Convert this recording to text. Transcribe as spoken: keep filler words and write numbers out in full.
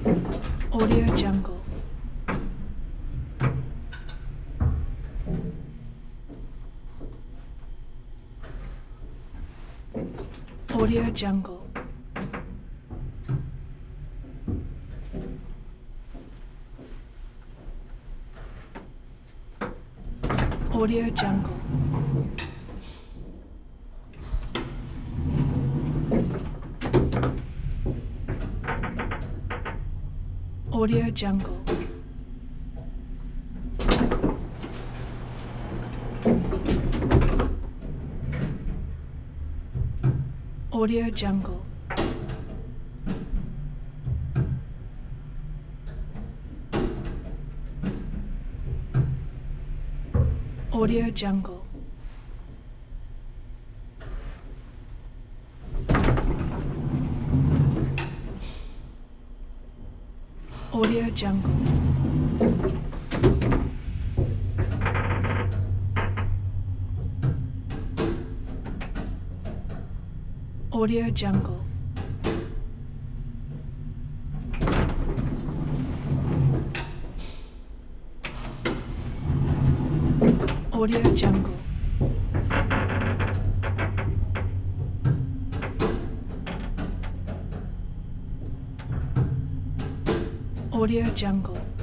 Audio Jungle. Audio Jungle. Audio Jungle. Audio Jungle. Audio Jungle. Audio Jungle. Audio Jungle. Audio Jungle. Audio Jungle. Audio Jungle.